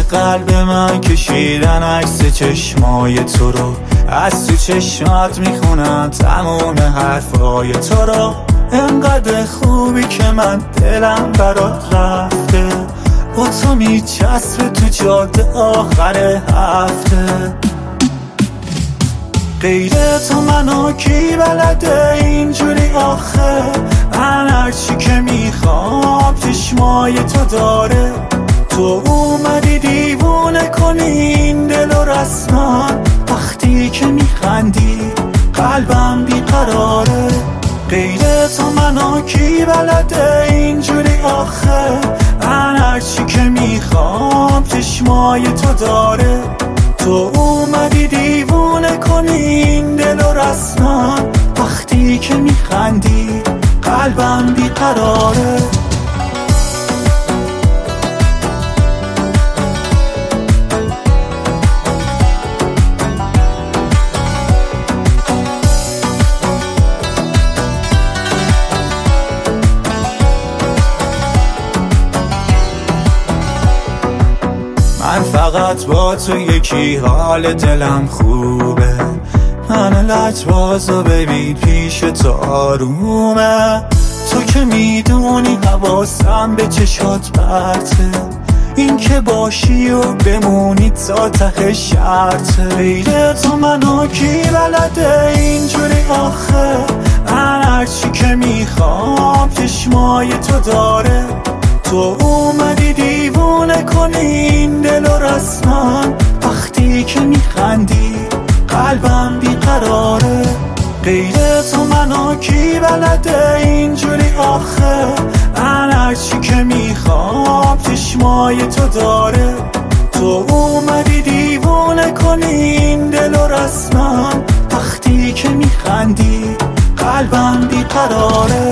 قلب من کشیدن عکس چشمای تو رو، از تو چشمات میخونم تموم حرفای تو رو. انقدر خوبی که من دلم برات رفته، با تو میچسبه تو جاده آخر هفته. غیر تو منو کی بلده اینجوری آخه؟ من هرچی که میخوام چشمای تو داره. تو اومدی دیوونه کنی این دل و رسما، وقتی که میخندی قلبم بیقراره. غیر تو منو کی بلده اینجوری آخه؟ من هرچی که میخوام چشمای تو داره. تو اومدی دیوونه کنی این دل و رسما، وقتی که میخندی قلبم بیقراره. من فقط با تو یکی حال دلم خوبه، من لجبازو ببین پیش تو آرومه. تو که میدونی حواسم به چشات پرته، این که باشی و بمونی تا ته شرطه. غیر تو منو کی بلده اینجوری آخه؟ من هرچی که میخوام چشمای تو داره. تو اومدی دیوونه کنی این دل و رسما، وقتی که میخندی قلبم بیقراره. غیر تو منو کی بلده اینجوری آخه؟ من هرچی که میخوام چشمای تو داره. تو اومدی دیوونه کنی این دل و رسما، وقتی که میخندی قلبم بیقراره.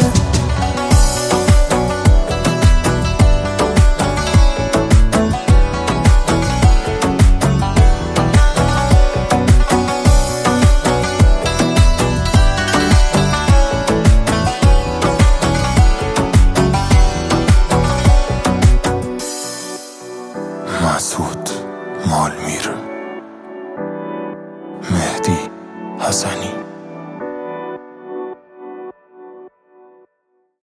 مسعود مالمیر، مهدی حسنی.